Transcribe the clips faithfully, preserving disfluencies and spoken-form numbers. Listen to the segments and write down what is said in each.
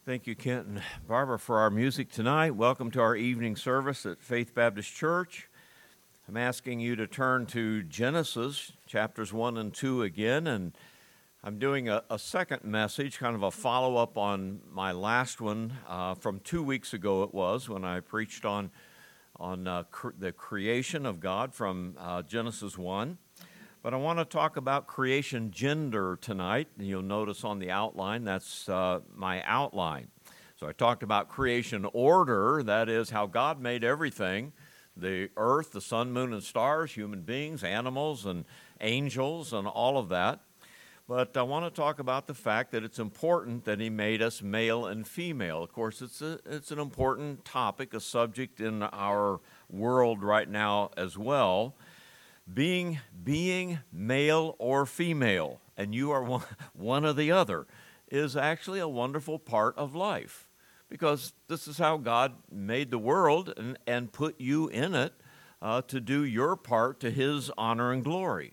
Thank you, Kent and Barbara, for our music tonight. Welcome to our evening service at Faith Baptist Church. I'm asking you to turn to Genesis chapters one and two again, and I'm doing a, a second message, kind of a follow-up on my last one uh, from two weeks ago it was, when I preached on, on uh, cr- the creation of God from uh, Genesis one. But I want to talk about creation gender tonight. You'll notice on the outline, that's uh, my outline. So I talked about creation order, that is how God made everything, the earth, the sun, moon, and stars, human beings, animals, and angels, and all of that. But I want to talk about the fact that it's important that He made us male and female. Of course, it's a, it's an important topic, a subject in our world right now as well. Being, being male or female, and you are one, one or the other, is actually a wonderful part of life, because this is how God made the world and, and put you in it uh, to do your part to His honor and glory.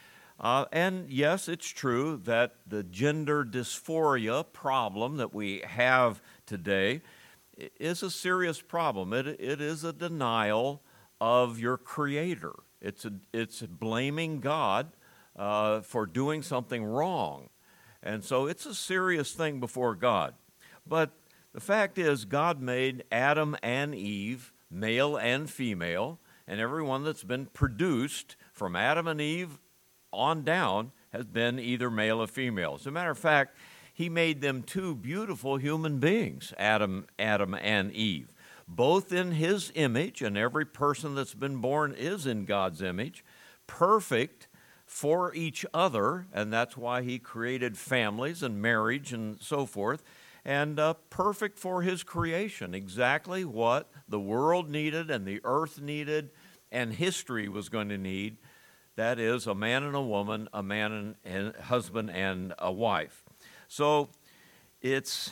Uh, and yes, it's true that the gender dysphoria problem that we have today is a serious problem. It, it is a denial of your Creator. It's a, it's blaming God uh, for doing something wrong. And so it's a serious thing before God. But the fact is, God made Adam and Eve, male and female, and everyone that's been produced from Adam and Eve on down has been either male or female. As a matter of fact, He made them two beautiful human beings, Adam, Adam and Eve. Both in His image, and every person that's been born is in God's image, perfect for each other, and that's why He created families and marriage and so forth, and uh, perfect for His creation, exactly what the world needed and the earth needed and history was going to need. That is, a man and a woman, a man and, and husband and a wife. So it's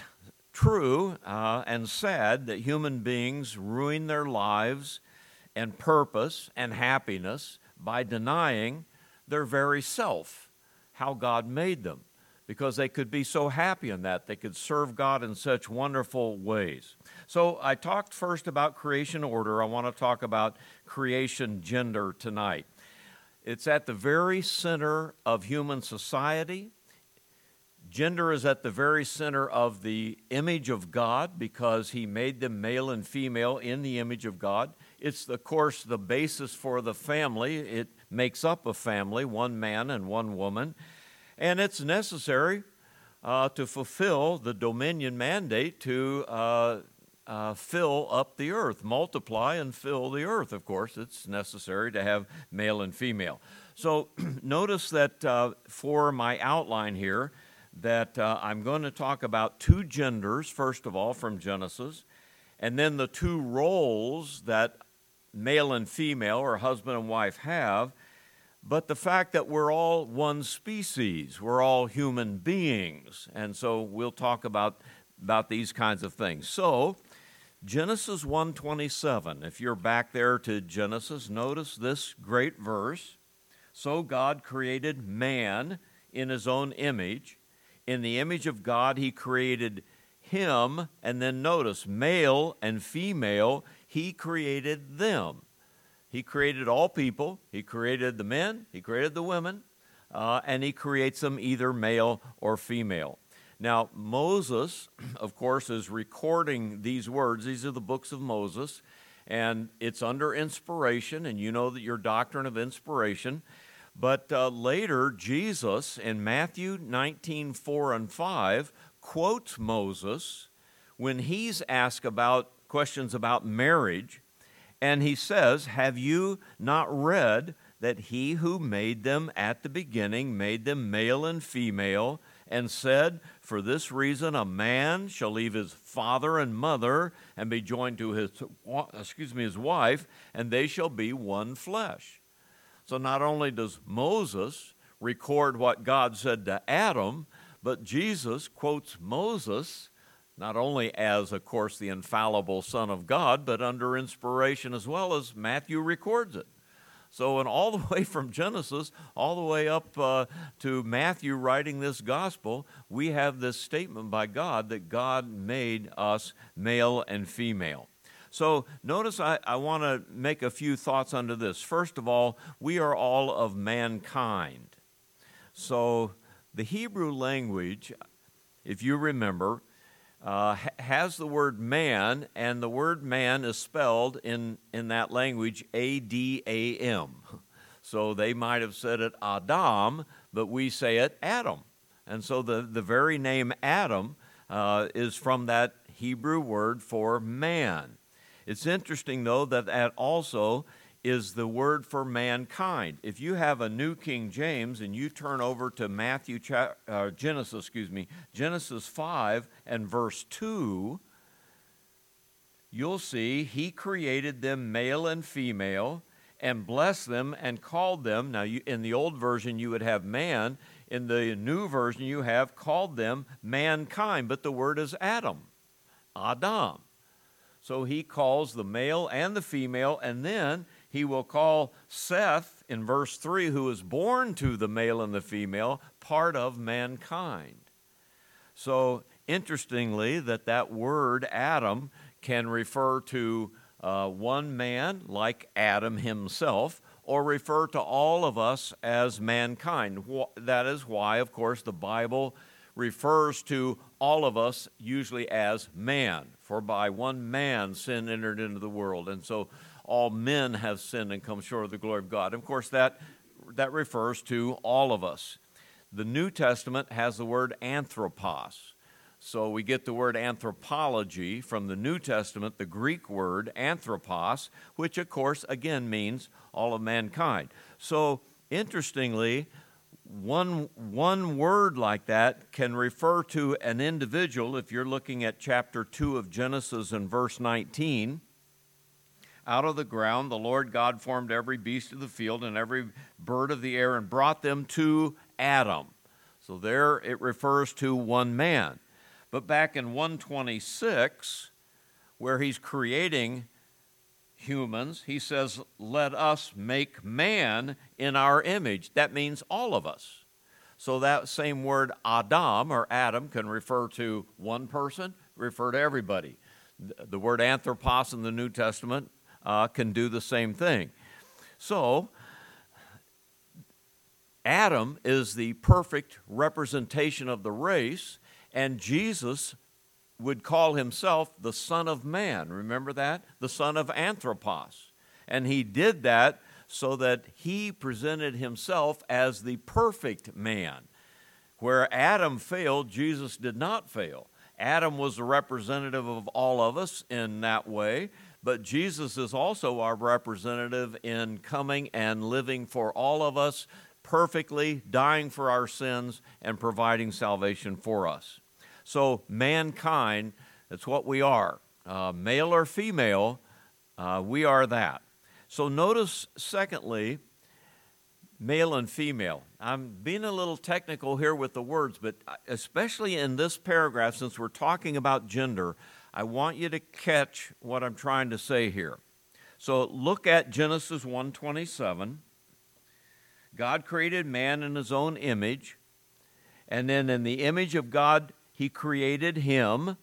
true uh, and sad that human beings ruin their lives and purpose and happiness by denying their very self, how God made them, because they could be so happy in that. They could serve God in such wonderful ways. So I talked first about creation order. I want to talk about creation gender tonight. It's at the very center of human society. Gender is at the very center of the image of God, because He made them male and female in the image of God. It's, of course, the basis for the family. It makes up a family, one man and one woman. And it's necessary uh, to fulfill the dominion mandate to uh, uh, fill up the earth, multiply and fill the earth. Of course, it's necessary to have male and female. So notice that uh, for my outline here, that uh, I'm going to talk about two genders, first of all, from Genesis, and then the two roles that male and female, or husband and wife, have, but the fact that we're all one species, we're all human beings, and so we'll talk about, about these kinds of things. So, Genesis one twenty-seven, if you're back there to Genesis, notice this great verse. So God created man in His own image. In the image of God, He created him, and then notice, male and female, He created them. He created all people. He created the men, He created the women, uh, and He creates them either male or female. Now, Moses, of course, is recording these words. These are the books of Moses, and it's under inspiration, and you know that your doctrine of inspiration. But uh, later, Jesus, in Matthew nineteen, four and five, quotes Moses when he's asked about questions about marriage, and he says, "Have you not read that He who made them at the beginning made them male and female, and said, for this reason a man shall leave his father and mother and be joined to his, excuse me, his wife, and they shall be one flesh." So not only does Moses record what God said to Adam, but Jesus quotes Moses not only as, of course, the infallible Son of God, but under inspiration as well, as Matthew records it. So, and all the way from Genesis, all the way up uh, to Matthew writing this gospel, we have this statement by God that God made us male and female. So notice I, I want to make a few thoughts under this. First of all, we are all of mankind. So the Hebrew language, if you remember, uh, has the word man, and the word man is spelled in, in that language A D A M. So they might have said it Adam, but we say it Adam. And so the, the very name Adam uh, is from that Hebrew word for man. It's interesting, though, that that also is the word for mankind. If you have a New King James and you turn over to Matthew, uh, Genesis, excuse me, Genesis five and verse two, you'll see he created them male and female and blessed them and called them. Now, you, in the old version, you would have man. In the new version, you have called them mankind, but the word is Adam, Adam. So he calls the male and the female, and then he will call Seth, in verse three, who is born to the male and the female, part of mankind. So interestingly, that that word Adam can refer to uh, one man, like Adam himself, or refer to all of us as mankind. That is why, of course, the Bible refers to all of us usually as man. For by one man sin entered into the world, and so all men have sinned and come short of the glory of God. And of course, that, that refers to all of us. The New Testament has the word anthropos. So we get the word anthropology from the New Testament, the Greek word anthropos, which of course, again, means all of mankind. So interestingly, One, one word like that can refer to an individual. If you're looking at chapter two of Genesis and verse nineteen, out of the ground the Lord God formed every beast of the field and every bird of the air and brought them to Adam. So there it refers to one man. But back in one twenty-six, where he's creating humans, he says, let us make man in our image. That means all of us. So that same word Adam or Adam can refer to one person, refer to everybody. The word anthropos in the New Testament uh, can do the same thing. So Adam is the perfect representation of the race, and Jesus would call himself the Son of Man. Remember that? The Son of Anthropos. And he did that so that he presented himself as the perfect man. Where Adam failed, Jesus did not fail. Adam was a representative of all of us in that way, but Jesus is also our representative in coming and living for all of us perfectly, dying for our sins, and providing salvation for us. So mankind, that's what we are. Uh, male or female, uh, we are that. So notice, secondly, male and female. I'm being a little technical here with the words, but especially in this paragraph, since we're talking about gender, I want you to catch what I'm trying to say here. So look at Genesis one twenty-seven. God created man in his own image, and then in the image of God, he created him.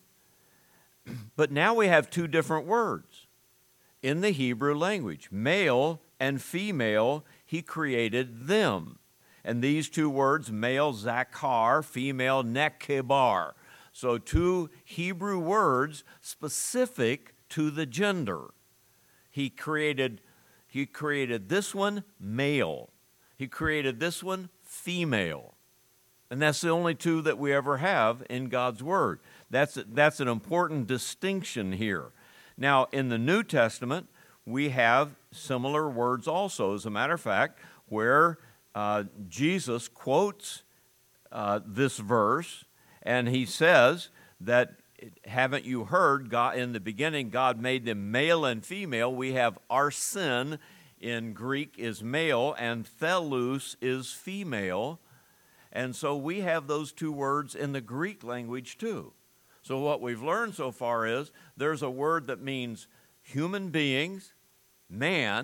But now we have two different words in the Hebrew language. Male and female, he created them. And these two words, male zakar, female nekebar. So two Hebrew words specific to the gender. He created, he created this one male. He created this one female. And that's the only two that we ever have in God's Word. That's, that's an important distinction here. Now, in the New Testament, we have similar words also. As a matter of fact, where uh, Jesus quotes uh, this verse, and he says that, haven't you heard, God, in the beginning, God made them male and female. We have arsin in Greek is male, and thelus is female. And so we have those two words in the Greek language too. So what we've learned so far is there's a word that means human beings, man,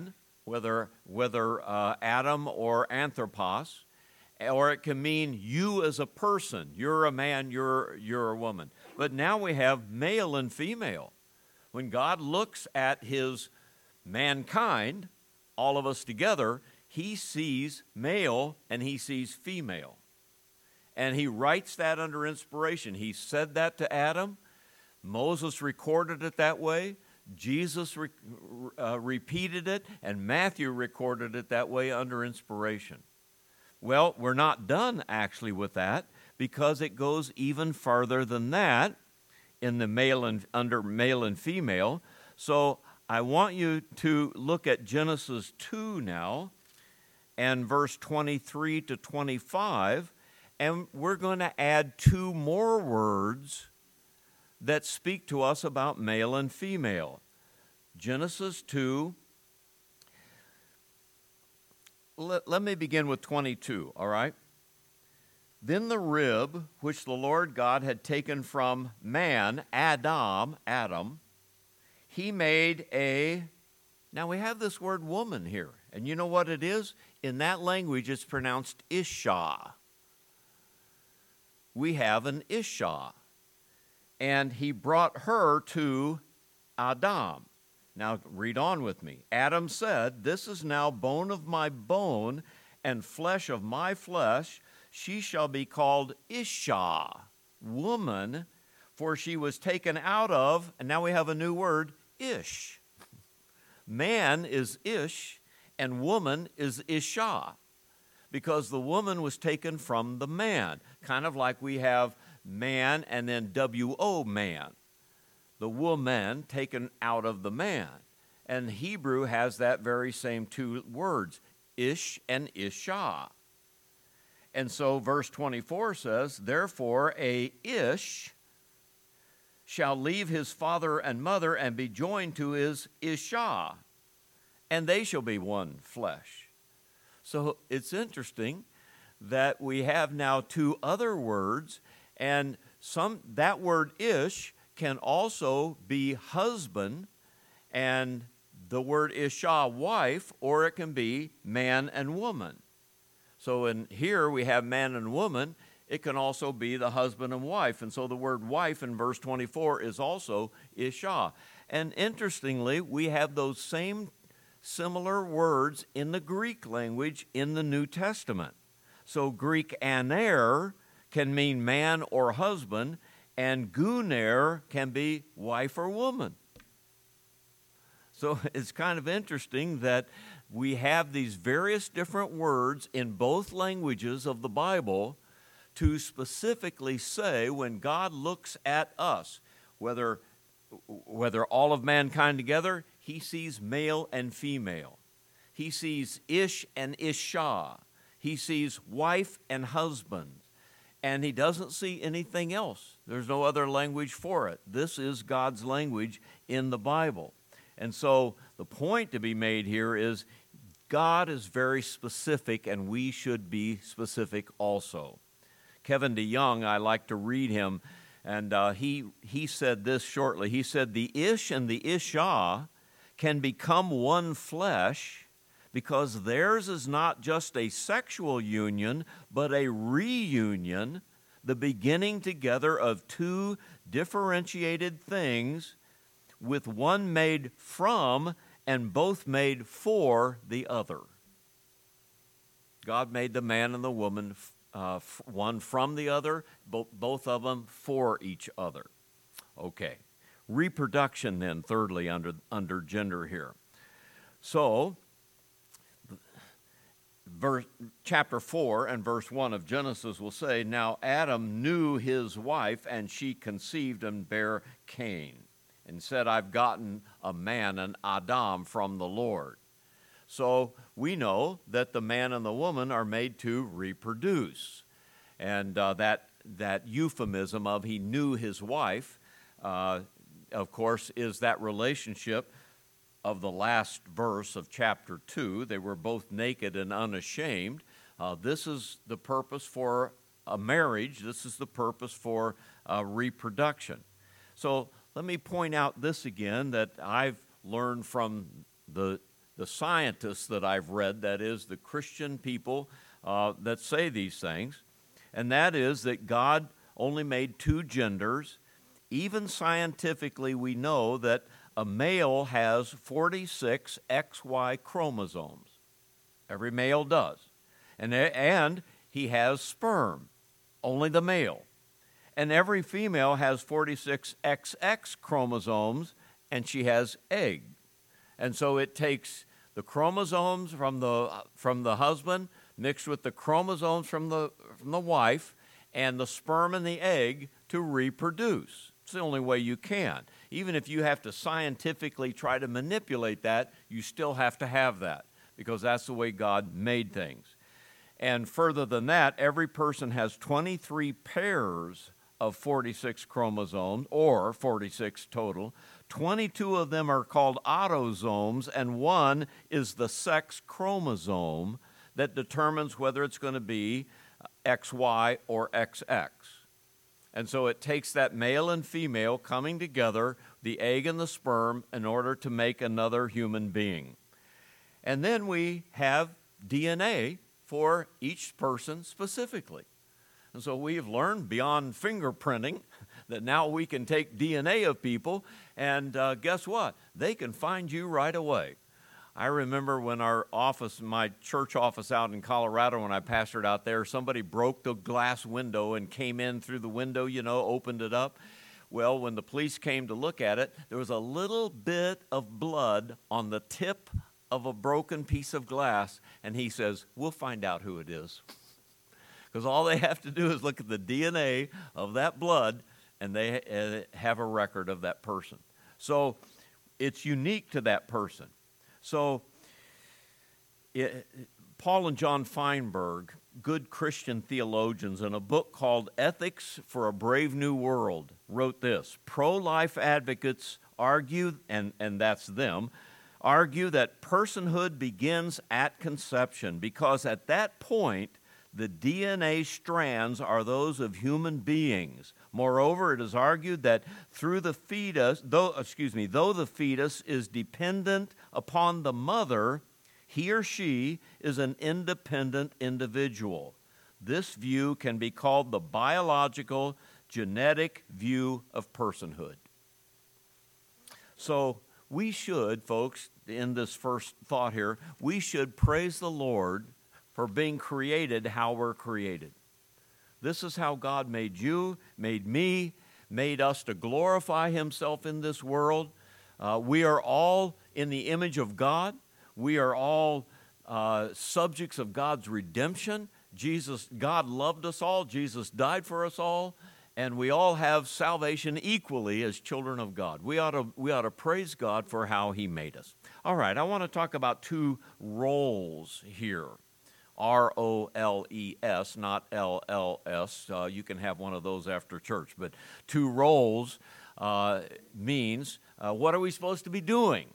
whether, whether uh, Adam or anthropos, or it can mean you as a person. You're a man, you're, you're a woman. But now we have male and female. When God looks at his mankind, all of us together, he sees male and he sees female. And he writes that under inspiration. He said that to Adam. Moses recorded it that way. Jesus re- uh, repeated it, and Matthew recorded it that way under inspiration. Well, we're not done actually with that, because it goes even farther than that in the male and under male and female. So I want you to look at Genesis two now, and verse twenty-three to twenty-five, and we're going to add two more words that speak to us about male and female. Genesis two. Let, let me begin with twenty-two, all right? Then the rib which the Lord God had taken from man, Adam, Adam, he made a, now we have this word woman here, and you know what it is? In that language it's pronounced Isha. We have an Isha. And he brought her to Adam. Now read on with me. Adam said, "This is now bone of my bone and flesh of my flesh. She shall be called Isha, woman, for she was taken out of," and now we have a new word, Ish. Man is Ish and woman is Isha, because the woman was taken from the man, kind of like we have man and then W O, man. The woman taken out of the man. And Hebrew has that very same two words, Ish and Isha. And so verse twenty-four says, "Therefore a Ish shall leave his father and mother and be joined to his Isha, and they shall be one flesh." So it's interesting that we have now two other words, and some that word Ish can also be husband, and the word Isha, wife, or it can be man and woman. So in here we have man and woman. It can also be the husband and wife. And so the word wife in verse twenty-four is also Isha. And interestingly, we have those same similar words in the Greek language in the New Testament. So Greek aner can mean man or husband, and guner can be wife or woman. So it's kind of interesting that we have these various different words in both languages of the Bible to specifically say when God looks at us, whether, whether all of mankind together, he sees male and female. He sees Ish and Isha. He sees wife and husband. And he doesn't see anything else. There's no other language for it. This is God's language in the Bible. And so the point to be made here is God is very specific, and we should be specific also. Kevin DeYoung, I like to read him, and uh, he, he said this shortly. He said, "The Ish and the Isha can become one flesh because theirs is not just a sexual union, but a reunion, the beginning together of two differentiated things, with one made from and both made for the other." God made the man and the woman, uh, one from the other, bo- both of them for each other. Okay. Reproduction then, thirdly, under, under gender here. So, verse, chapter four and verse one of Genesis will say, "Now Adam knew his wife, and she conceived and bare Cain, and said, I've gotten a man, an Adam, from the Lord." So we know that the man and the woman are made to reproduce. And uh, that, that euphemism of he knew his wife, uh, of course, is that relationship of the last verse of chapter two. They were both naked and unashamed. Uh, this is the purpose for a marriage. This is the purpose for uh, reproduction. So let me point out this again that I've learned from the the scientists that I've read, that is, the Christian people uh, that say these things, and that is that God only made two genders. Even scientifically, we know that a male has forty-six X Y chromosomes. Every male does. And, and he has sperm, only the male. And every female has forty-six X X chromosomes, and she has egg. And so it takes the chromosomes from the, from the husband mixed with the chromosomes from the, from the wife and the sperm and the egg to reproduce. It's the only way you can. Even if you have to scientifically try to manipulate that, you still have to have that because that's the way God made things. And further than that, every person has twenty-three pairs of forty-six chromosomes, or forty-six total. twenty-two of them are called autosomes, and one is the sex chromosome that determines whether it's going to be X Y or X X. And so it takes that male and female coming together, the egg and the sperm, in order to make another human being. And then we have D N A for each person specifically. And so we have learned beyond fingerprinting that now we can take D N A of people, and uh, guess what? They can find you right away. I remember when our office, my church office out in Colorado, when I pastored out there, somebody broke the glass window and came in through the window, you know, opened it up. Well, when the police came to look at it, there was a little bit of blood on the tip of a broken piece of glass, and he says, we'll find out who it is. Because all they have to do is look at the D N A of that blood, and they uh, have a record of that person. So it's unique to that person. So it, Paul and John Feinberg, good Christian theologians, in a book called Ethics for a Brave New World, wrote this: pro-life advocates argue, and, and that's them, argue that personhood begins at conception because at that point, the D N A strands are those of human beings. Moreover, it is argued that through the fetus, though, excuse me, though the fetus is dependent upon the mother, he or she is an independent individual. This view can be called the biological, genetic view of personhood. So we should, folks, in this first thought here, we should praise the Lord for being created how we're created. This is how God made you, made me, made us to glorify Himself in this world. Uh, we are all in the image of God. We are all uh, subjects of God's redemption. Jesus, God loved us all. Jesus died for us all. And we all have salvation equally as children of God. We ought to, we ought to praise God for how He made us. All right, I want to talk about two roles here. R O L E S, not L L S. Uh, you can have one of those after church. But two roles uh, means uh, what are we supposed to be doing?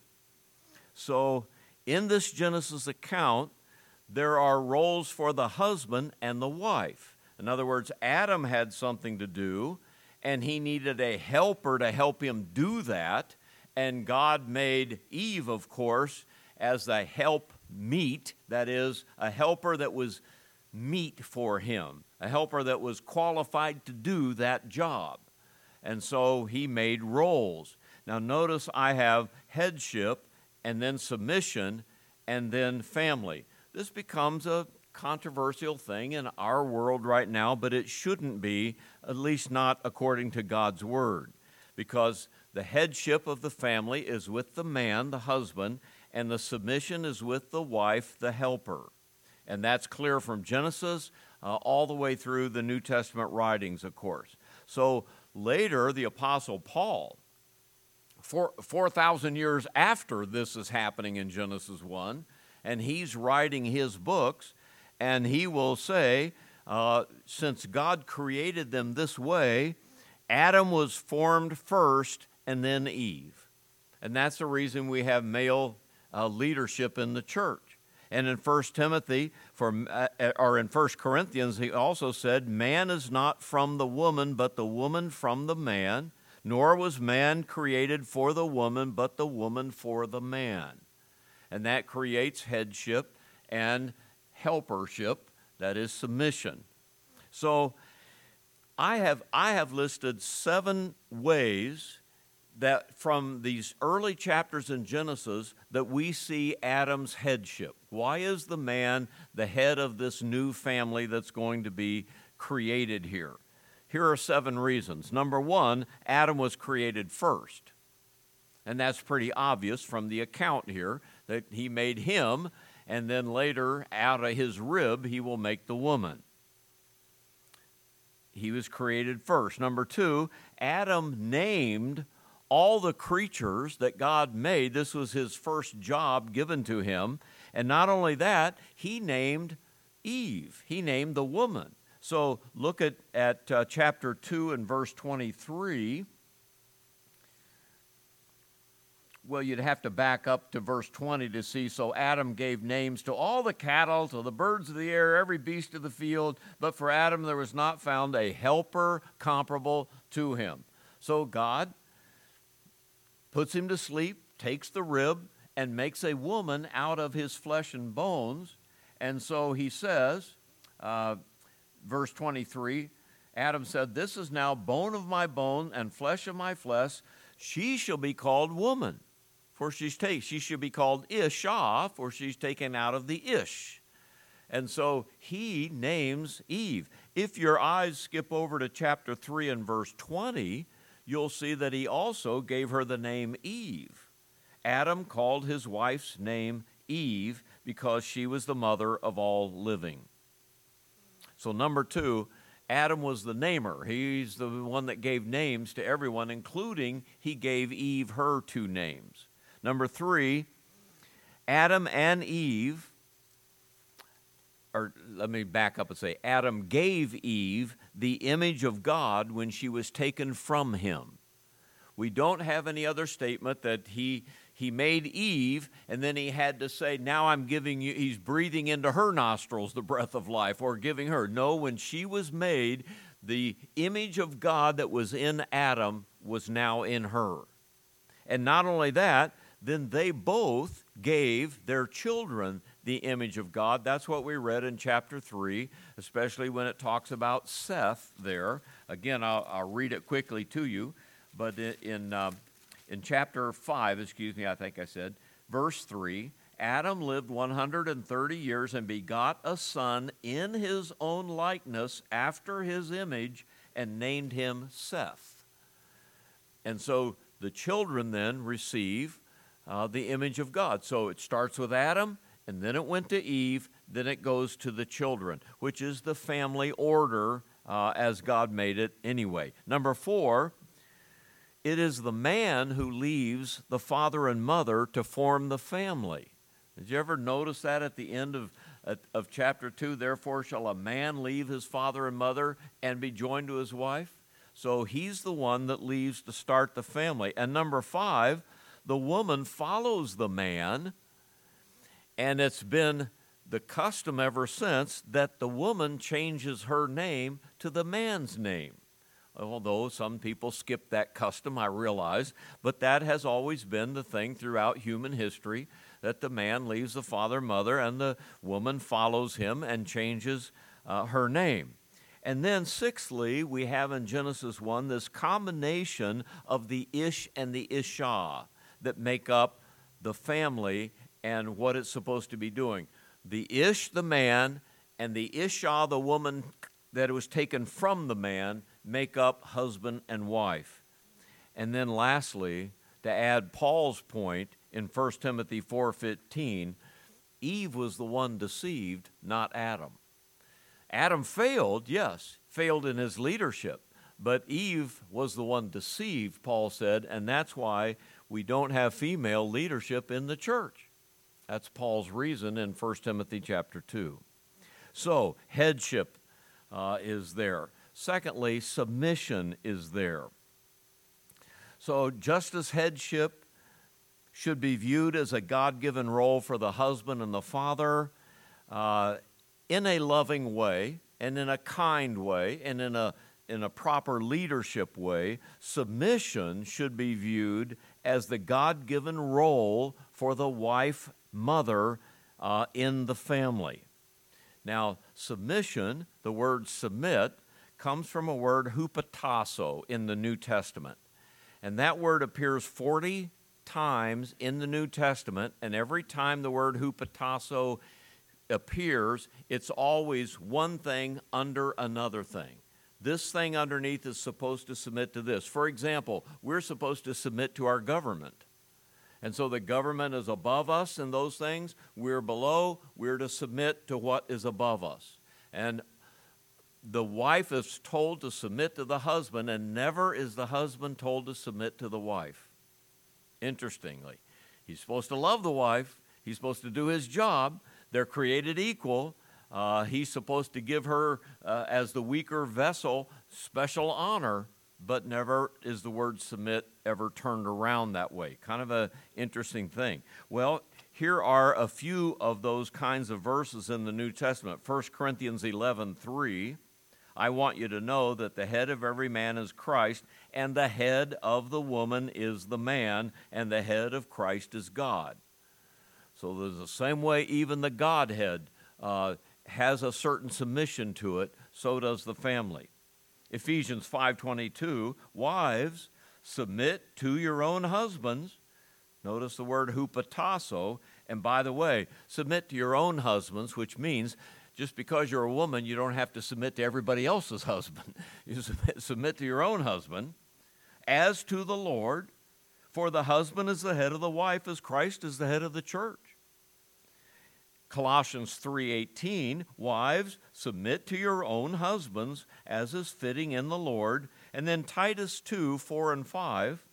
So in this Genesis account, there are roles for the husband and the wife. In other words, Adam had something to do, and he needed a helper to help him do that. And God made Eve, of course, as the help meet, that is, a helper that was meet for him, a helper that was qualified to do that job. And so he made roles. Now notice I have headship and then submission and then family. This becomes a controversial thing in our world right now, but it shouldn't be, at least not according to God's word, because the headship of the family is with the man, the husband, and the submission is with the wife, the helper. And that's clear from Genesis uh, all the way through the New Testament writings, of course. So later, the Apostle Paul, four, 4,000 years after this is happening in Genesis one, and he's writing his books, and he will say, uh, since God created them this way, Adam was formed first and then Eve. And that's the reason we have male uh, leadership in the church. And in First Timothy, for, uh, or in First Corinthians, he also said, man is not from the woman, but the woman from the man, nor was man created for the woman, but the woman for the man. and that creates headship and helpership, that is submission. So I have I have listed seven ways that from these early chapters in Genesis that we see Adam's headship. Why is the man the head of this new family that's going to be created here? Here are seven reasons. Number one, Adam was created first. And that's pretty obvious from the account here, that he made him, and then later, out of his rib, he will make the woman. He was created first. Number two, Adam named all the creatures that God made. This was his first job given to him. And not only that, he named Eve. He named the woman. So look at, at uh, chapter two and verse twenty-three. Well, you'd have to back up to verse twenty to see. So Adam gave names to all the cattle, to the birds of the air, every beast of the field. But for Adam there was not found a helper comparable to him. So God puts him to sleep, takes the rib, and makes a woman out of his flesh and bones. And so he says, uh, verse twenty-three, Adam said, "This is now bone of my bone and flesh of my flesh. She shall be called woman, for she's taken. She should be called Isha, for she's taken out of the Ish." And so he names Eve. If your eyes skip over to chapter three and verse twenty, you'll see that he also gave her the name Eve. Adam called his wife's name Eve because she was the mother of all living. So number two, Adam was the namer. He's the one that gave names to everyone, including he gave Eve her two names. Number three, Adam and Eve, or let me back up and say, Adam gave Eve the image of God when she was taken from him. We don't have any other statement that he he made Eve and then he had to say, now I'm giving you, he's breathing into her nostrils the breath of life or giving her. No, when she was made, the image of God that was in Adam was now in her. And not only that, then they both gave their children the image of God. That's what we read in chapter three, especially when it talks about Seth there. Again, I'll, I'll read it quickly to you, but in, in, uh, in chapter five, excuse me, I think I said, verse three, Adam lived one hundred thirty years and begot a son in his own likeness after his image and named him Seth. And so the children then receive Uh, the image of God. So it starts with Adam, and then it went to Eve, then it goes to the children, which is the family order uh, as God made it anyway. Number four, it is the man who leaves the father and mother to form the family. Did you ever notice that at the end of, of chapter two? Therefore shall a man leave his father and mother and be joined to his wife? So he's the one that leaves to start the family. And number five, the woman follows the man, and it's been the custom ever since that the woman changes her name to the man's name. Although some people skip that custom, I realize, but that has always been the thing throughout human history, that the man leaves the father and mother, and the woman follows him and changes uh, her name. And then sixthly, we have in Genesis one this combination of the Ish and the Isha that make up the family and what it's supposed to be doing. The Ish, the man, and the Isha, the woman that was taken from the man, make up husband and wife. And then lastly, to add Paul's point in First Timothy four fifteen, Eve was the one deceived, not Adam. Adam failed, yes, failed in his leadership, but Eve was the one deceived, Paul said, and that's why we don't have female leadership in the church. That's Paul's reason in First Timothy chapter two. So, headship uh, is there. Secondly, submission is there. So, just as headship should be viewed as a God-given role for the husband and the father, uh, in a loving way, and in a kind way, and in a in a proper leadership way, submission should be viewed as the God-given role for the wife mother uh, in the family. Now, submission, the word submit, comes from a word hupotasso in the New Testament. And that word appears forty times in the New Testament, and every time the word hupotasso appears, it's always one thing under another thing. This thing underneath is supposed to submit to this. For example, we're supposed to submit to our government. And so the government is above us in those things. We're below. We're to submit to what is above us. And the wife is told to submit to the husband, and never is the husband told to submit to the wife. Interestingly, he's supposed to love the wife. He's supposed to do his job. They're created equal. Uh, he's supposed to give her, uh, as the weaker vessel, special honor, but never is the word submit ever turned around that way. Kind of an interesting thing. Well, here are a few of those kinds of verses in the New Testament. First Corinthians eleven three, I want you to know that the head of every man is Christ, and the head of the woman is the man, and the head of Christ is God. So there's the same way even the Godhead uh, has a certain submission to it, so does the family. Ephesians five twenty-two, wives, submit to your own husbands. Notice the word hupotasso. And by the way, submit to your own husbands, which means just because you're a woman, you don't have to submit to everybody else's husband. You submit, submit to your own husband, as to the Lord, for the husband is the head of the wife, as Christ is the head of the church. Colossians three eighteen, wives, submit to your own husbands, as is fitting in the Lord. And then Titus two four and five,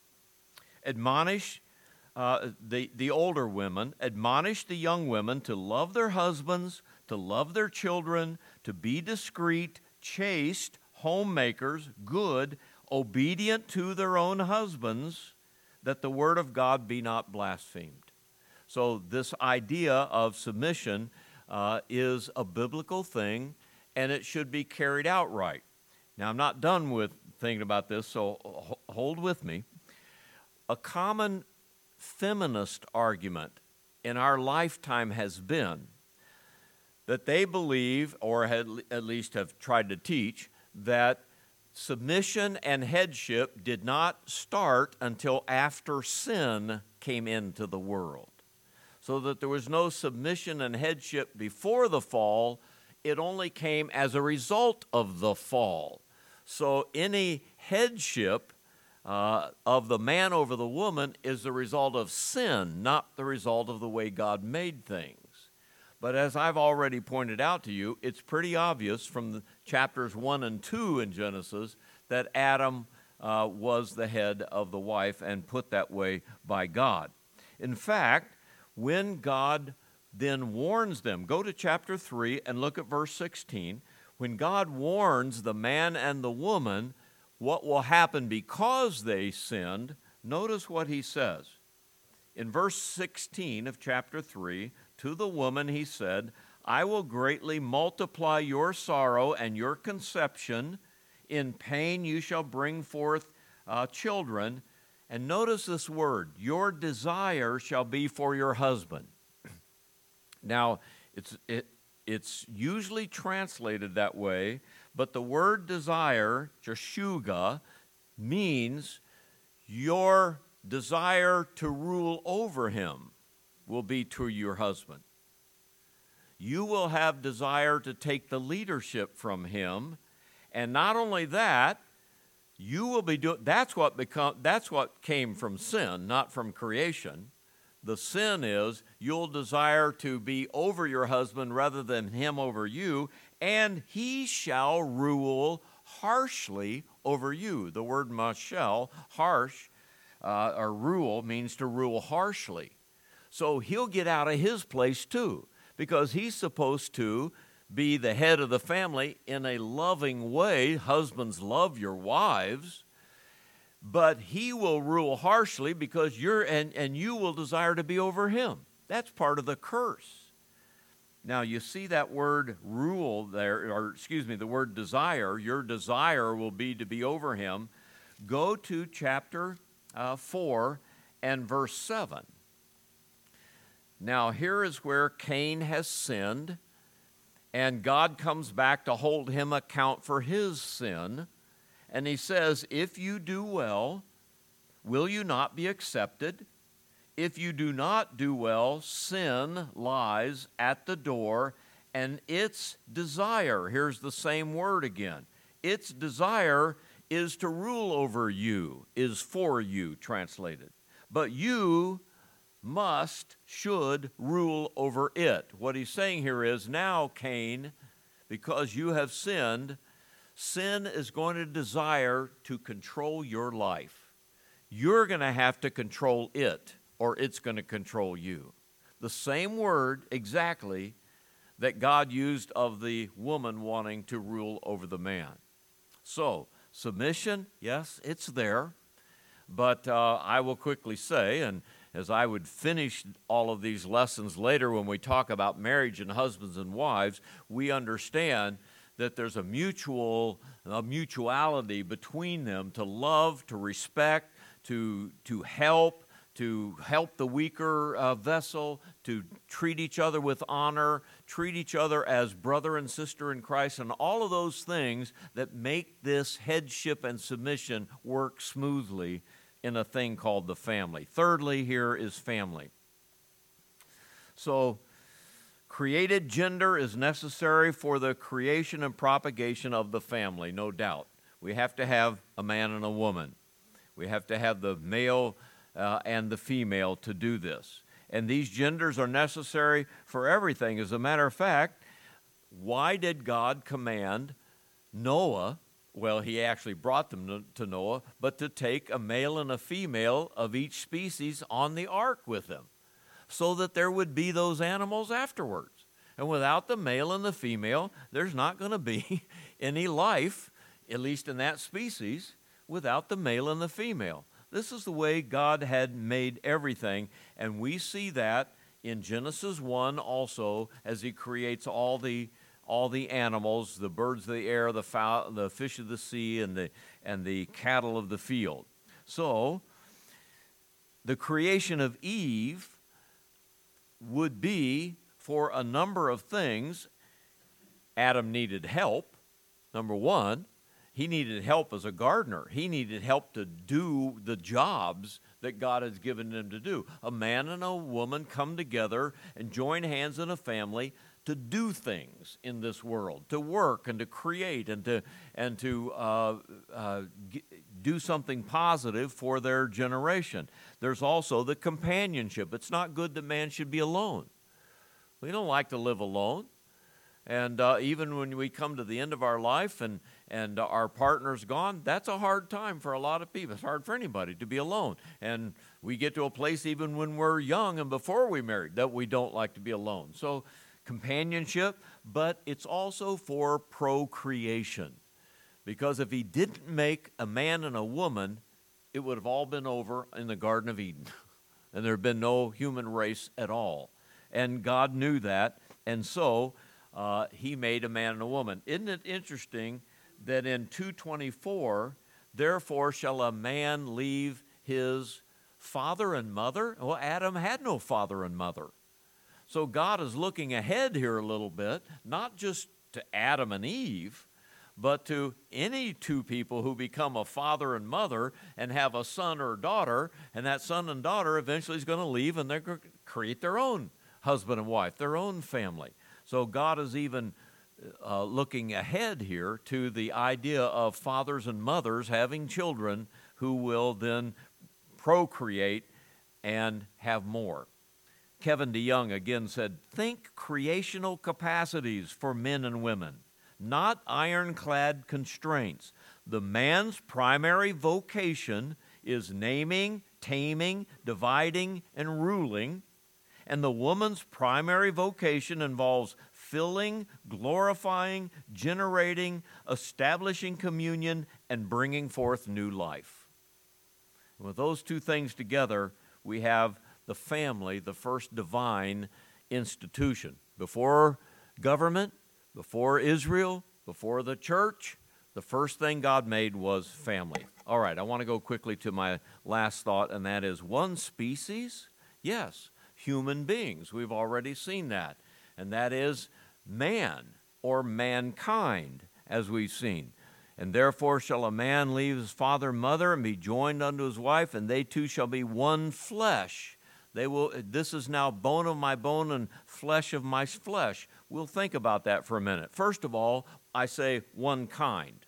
admonish uh, the, the older women, admonish the young women to love their husbands, to love their children, to be discreet, chaste, homemakers, good, obedient to their own husbands, that the word of God be not blasphemed. So this idea of submission uh, is a biblical thing, and it should be carried out right. Now, I'm not done with thinking about this, so hold with me. A common feminist argument in our lifetime has been that they believe, or had, at least have tried to teach, that submission and headship did not start until after sin came into the world. So that there was no submission and headship before the fall, it only came as a result of the fall. So any headship uh, of the man over the woman is the result of sin, not the result of the way God made things. But as I've already pointed out to you, it's pretty obvious from the chapters one and two in Genesis that Adam uh, was the head of the wife and put that way by God. In fact, when God then warns them, go to chapter three and look at verse sixteen. When God warns the man and the woman what will happen because they sinned, notice what he says. In verse sixteen of chapter three, to the woman he said, I will greatly multiply your sorrow and your conception. In pain you shall bring forth uh, children. And notice this word, your desire shall be for your husband. Now, it's, it, it's usually translated that way, but the word desire, jashuga, means your desire to rule over him will be to your husband. You will have desire to take the leadership from him, and not only that, you will be doing, that's what become, that's what came from sin, not from creation. The sin is you'll desire to be over your husband rather than him over you, and he shall rule harshly over you. The word mashal, harsh, uh, or rule, means to rule harshly. So he'll get out of his place too, because he's supposed to be the head of the family in a loving way. Husbands, love your wives, but he will rule harshly because you're, and, and you will desire to be over him. That's part of the curse. Now, you see that word rule there, or excuse me, the word desire. Your desire will be to be over him. Go to chapter uh, four and verse seven. Now, here is where Cain has sinned, and God comes back to hold him account for his sin. And he says, if you do well, will you not be accepted? If you do not do well, sin lies at the door, and its desire, here's the same word again, its desire is to rule over you, is for you, translated. But you must, should rule over it. What he's saying here is, now, Cain, because you have sinned, sin is going to desire to control your life. You're going to have to control it, or it's going to control you. The same word exactly that God used of the woman wanting to rule over the man. So, submission, yes, it's there. But uh, I will quickly say, and as I would finish all of these lessons later when we talk about marriage and husbands and wives, we understand that there's a mutual, a mutuality between them to love, to respect, to, to help, to help the weaker uh, vessel, to treat each other with honor, treat each other as brother and sister in Christ, and all of those things that make this headship and submission work smoothly in a thing called the family. Thirdly, here is family. So, created gender is necessary for the creation and propagation of the family, no doubt. We have to have a man and a woman. We have to have the male uh, and the female to do this. And these genders are necessary for everything. As a matter of fact, why did God command Noah? Well, he actually brought them to, to Noah, but to take a male and a female of each species on the ark with him, so that there would be those animals afterwards. And without the male and the female, there's not going to be any life, at least in that species, without the male and the female. This is the way God had made everything, and we see that in Genesis one also, as he creates all the all the animals, the birds of the air, the fowl, the fish of the sea, and the and the cattle of the field. So, the creation of Eve would be for a number of things. Adam needed help, number one. He needed help as a gardener. He needed help to do the jobs that God has given him to do. A man and a woman come together and join hands in a family to do things in this world, to work and to create and to and to uh, uh, g- do something positive for their generation. There's also the companionship. It's not good that man should be alone. We don't like to live alone. And uh, even when we come to the end of our life and, and our partner's gone, that's a hard time for a lot of people. It's hard for anybody to be alone. And we get to a place even when we're young and before we married that we don't like to be alone. So companionship, but it's also for procreation. Because if he didn't make a man and a woman, it would have all been over in the Garden of Eden. And there had been no human race at all. And God knew that, and so uh, he made a man and a woman. Isn't it interesting that in two twenty-four, therefore shall a man leave his father and mother? Well, Adam had no father and mother. So God is looking ahead here a little bit, not just to Adam and Eve, but to any two people who become a father and mother and have a son or daughter, and that son and daughter eventually is going to leave and they're going to create their own husband and wife, their own family. So God is even uh, looking ahead here to the idea of fathers and mothers having children who will then procreate and have more. Kevin DeYoung again said, think creational capacities for men and women, not ironclad constraints. The man's primary vocation is naming, taming, dividing, and ruling, and the woman's primary vocation involves filling, glorifying, generating, establishing communion, and bringing forth new life. And with those two things together, we have the family, the first divine institution. Before government, before Israel, before the church, the first thing God made was family. All right, I want to go quickly to my last thought, and that is one species, yes, human beings. We've already seen that. And that is man or mankind, as we've seen. And therefore shall a man leave his father and mother and be joined unto his wife, and they two shall be one flesh. They will. This is now bone of my bone and flesh of my flesh. We'll think about that for a minute. First of all, I say one kind.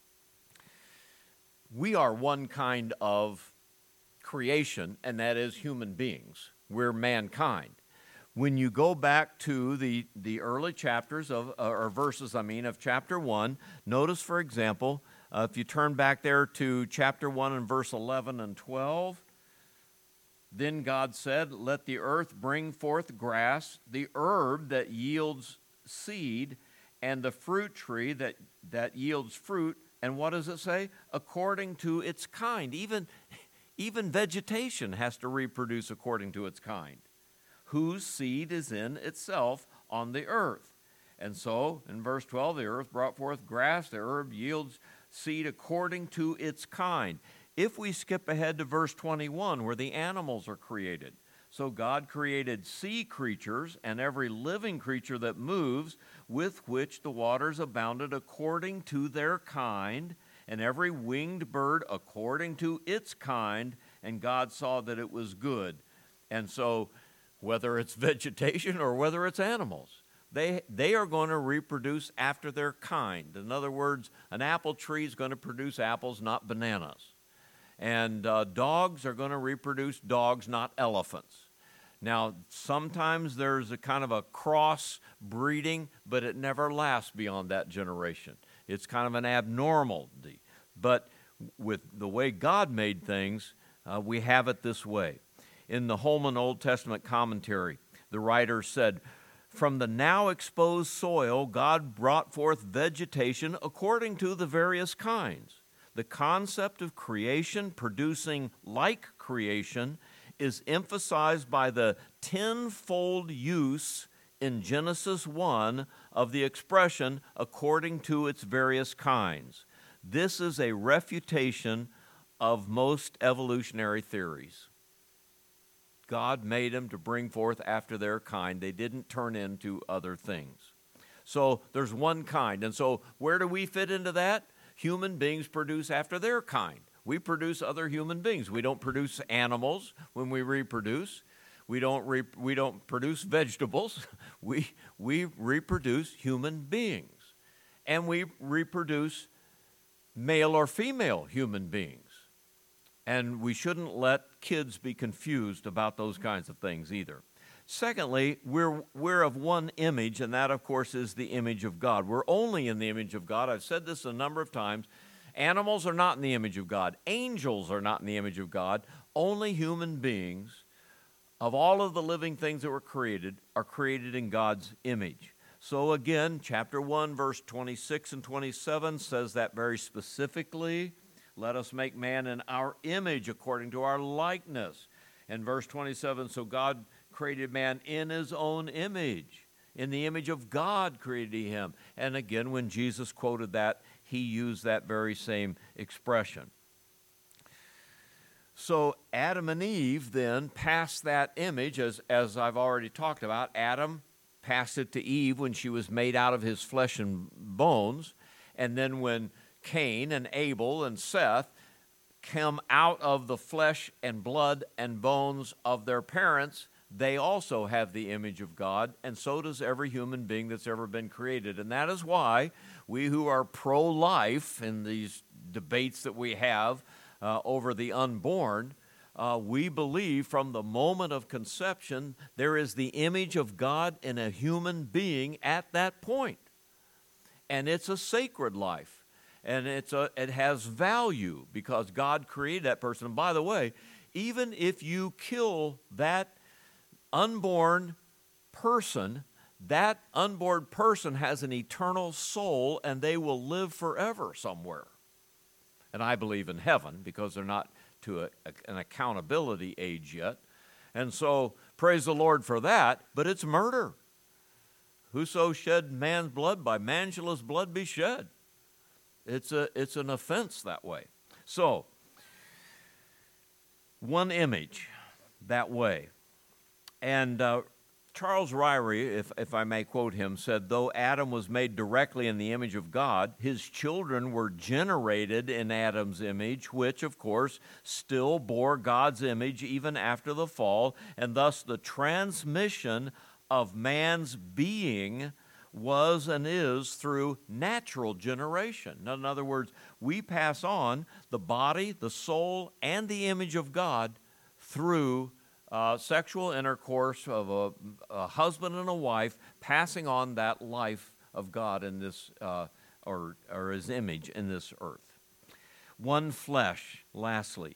We are one kind of creation, and that is human beings. We're mankind. When you go back to the, the early chapters of, uh, or verses, I mean, of chapter one, notice, for example, uh, if you turn back there to chapter one and verse eleven and twelve, then God said, let the earth bring forth grass, the herb that yields seed, and the fruit tree that, that yields fruit. And what does it say? According to its kind. Even, even vegetation has to reproduce according to its kind, whose seed is in itself on the earth. And so, in verse twelve, the earth brought forth grass, the herb yields seed according to its kind. If we skip ahead to verse twenty-one, where the animals are created, so God created sea creatures and every living creature that moves, with which the waters abounded according to their kind, and every winged bird according to its kind, and God saw that it was good. And so, whether it's vegetation or whether it's animals, they, they are going to reproduce after their kind. In other words, an apple tree is going to produce apples, not bananas. And uh, dogs are going to reproduce dogs, not elephants. Now, sometimes there's a kind of a cross breeding, but it never lasts beyond that generation. It's kind of an abnormality. But with the way God made things, uh, we have it this way. In the Holman Old Testament commentary, the writer said, from the now exposed soil, God brought forth vegetation according to the various kinds. The concept of creation producing like creation is emphasized by the tenfold use in Genesis one of the expression according to its various kinds. This is a refutation of most evolutionary theories. God made them to bring forth after their kind. They didn't turn into other things. So there's one kind. And so where do we fit into that? Human beings produce after their kind. We produce other human beings. We don't produce animals when we reproduce. We don't re- we don't produce vegetables. We we reproduce human beings. And we reproduce male or female human beings. And we shouldn't let kids be confused about those kinds of things either. Secondly, we're, we're of one image, and that, of course, is the image of God. We're only in the image of God. I've said this a number of times. Animals are not in the image of God. Angels are not in the image of God. Only human beings, of all of the living things that were created, are created in God's image. So again, chapter one, verse twenty-six and twenty-seven says that very specifically. Let us make man in our image according to our likeness. And verse twenty-seven, so God created man in his own image. In the image of God created he him. And again, when Jesus quoted that, he used that very same expression. So Adam and Eve then passed that image, as, as I've already talked about. Adam passed it to Eve when she was made out of his flesh and bones. And then when Cain and Abel and Seth come out of the flesh and blood and bones of their parents, they also have the image of God, and so does every human being that's ever been created. And that is why we who are pro-life in these debates that we have uh, over the unborn, uh, we believe from the moment of conception there is the image of God in a human being at that point. And it's a sacred life. And it's a, it has value because God created that person. And by the way, even if you kill that unborn person, that unborn person has an eternal soul and they will live forever somewhere. And I believe in heaven because they're not to a, a, an accountability age yet. And so praise the Lord for that, but it's murder. Whoso shed man's blood, by man shall his blood be shed. It's a it's an offense that way. So, one image that way. And uh, Charles Ryrie, if, if I may quote him, said, though Adam was made directly in the image of God, his children were generated in Adam's image, which, of course, still bore God's image even after the fall, and thus the transmission of man's being was and is through natural generation. In other words, we pass on the body, the soul, and the image of God through Uh, sexual intercourse of a, a husband and a wife, passing on that life of God in this, uh, or, or his image in this earth. One flesh, lastly.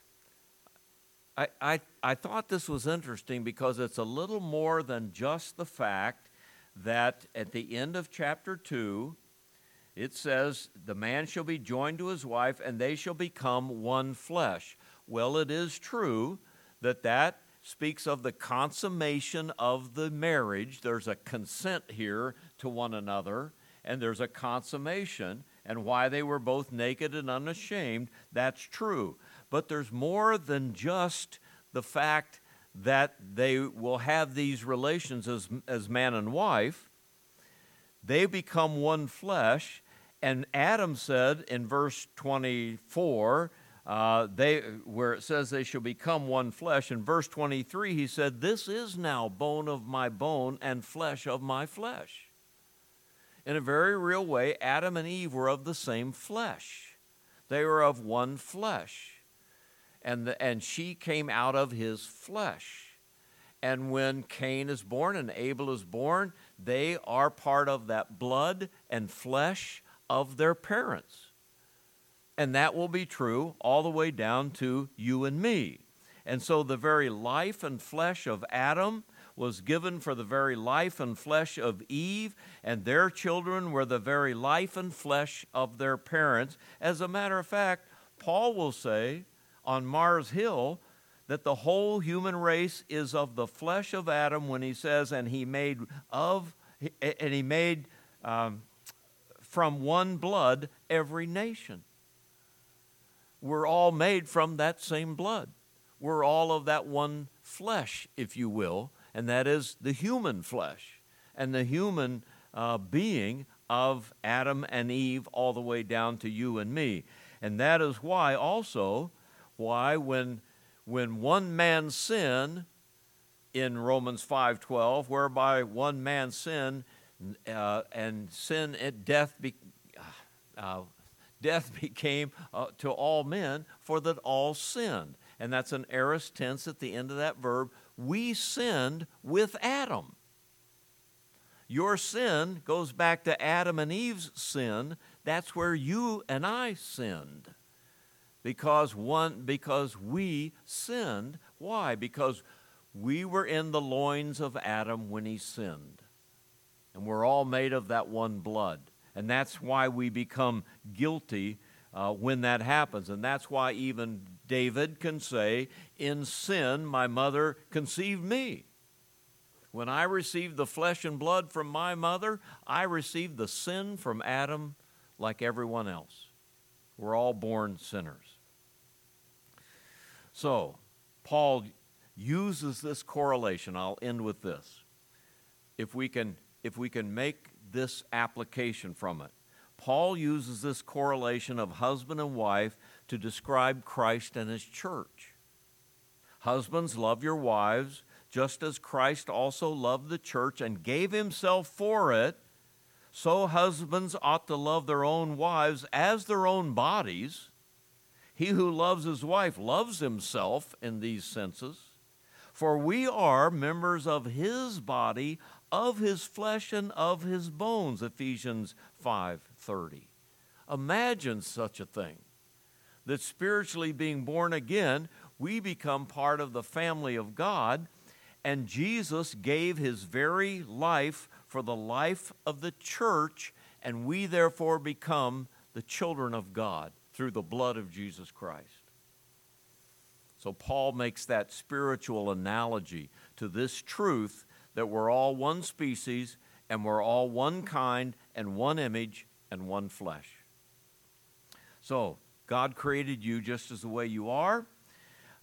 I, I, I thought this was interesting because it's a little more than just the fact that at the end of chapter two, it says, the man shall be joined to his wife, and they shall become one flesh. Well, it is true that that speaks of the consummation of the marriage. There's a consent here to one another, and there's a consummation, and why they were both naked and unashamed, that's true. But there's more than just the fact that they will have these relations as, as man and wife. They become one flesh, and Adam said in verse twenty-four, Uh, they, where it says they shall become one flesh. In verse twenty-three, he said, this is now bone of my bone and flesh of my flesh. In a very real way, Adam and Eve were of the same flesh. They were of one flesh. And, the, and she came out of his flesh. And when Cain is born and Abel is born, they are part of that blood and flesh of their parents. And that will be true all the way down to you and me. And so the very life and flesh of Adam was given for the very life and flesh of Eve, and their children were the very life and flesh of their parents. As a matter of fact, Paul will say on Mars Hill that the whole human race is of the flesh of Adam when he says, and he made of, and he made um, from one blood every nation. We're all made from that same blood. We're all of that one flesh, if you will, and that is the human flesh and the human uh, being of Adam and Eve all the way down to you and me. And that is why also, why when, when one man sinned in Romans five twelve, whereby one man sinned uh, and sin and death be, uh, Death became uh, to all men, for that all sinned. And that's an aorist tense at the end of that verb. We sinned with Adam. Your sin goes back to Adam and Eve's sin. That's where you and I sinned. Because one, because we sinned. Why? Because we were in the loins of Adam when he sinned. And we're all made of that one blood. And that's why we become guilty uh, when that happens. And that's why even David can say, in sin my mother conceived me. When I received the flesh and blood from my mother, I received the sin from Adam like everyone else. We're all born sinners. So, Paul uses this correlation. I'll end with this. If we can, if we can make this application from it. Paul uses this correlation of husband and wife to describe Christ and his church. Husbands, love your wives, just as Christ also loved the church and gave himself for it. So husbands ought to love their own wives as their own bodies. He who loves his wife loves himself in these senses. For we are members of his body, of his flesh and of his bones, Ephesians five thirty. Imagine such a thing, that spiritually being born again, we become part of the family of God, and Jesus gave his very life for the life of the church, and we therefore become the children of God through the blood of Jesus Christ. So Paul makes that spiritual analogy to this truth that we're all one species, and we're all one kind, and one image, and one flesh. So, God created you just as the way you are.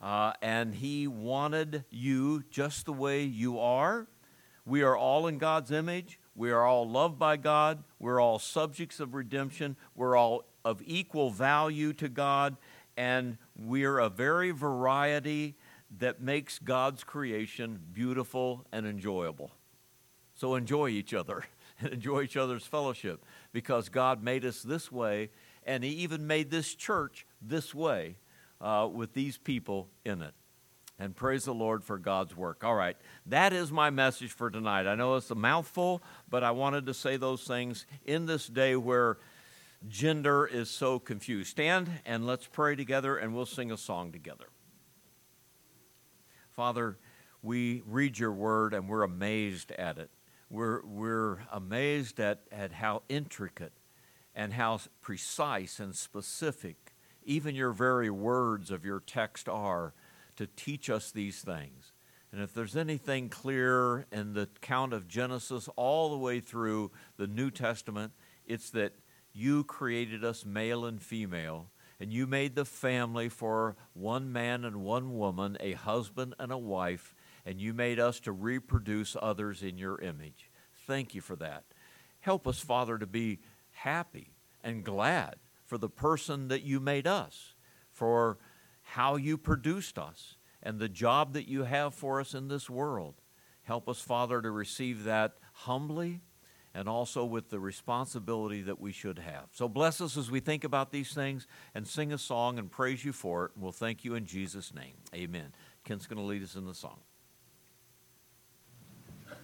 uh, and He wanted you just the way you are. We are all in God's image. We are all loved by God. We're all subjects of redemption. We're all of equal value to God, and we're a very variety that makes God's creation beautiful and enjoyable. So enjoy each other and enjoy each other's fellowship, because God made us this way, and He even made this church this way uh, with these people in it. And praise the Lord for God's work. All right, that is my message for tonight. I know it's a mouthful, but I wanted to say those things in this day where gender is so confused. Stand and let's pray together, and we'll sing a song together. Father, we read your word and we're amazed at it. We're, we're amazed at, at how intricate and how precise and specific even your very words of your text are to teach us these things. And if there's anything clear in the count of Genesis all the way through the New Testament, it's that you created us male and female, and you made the family for one man and one woman, a husband and a wife, and you made us to reproduce others in your image. Thank you for that. Help us, Father, to be happy and glad for the person that you made us, for how you produced us, and the job that you have for us in this world. Help us, Father, to receive that humbly and also with the responsibility that we should have. So bless us as we think about these things and sing a song and praise you for it. And we'll thank you in Jesus' name. Amen. Kent's going to lead us in the song.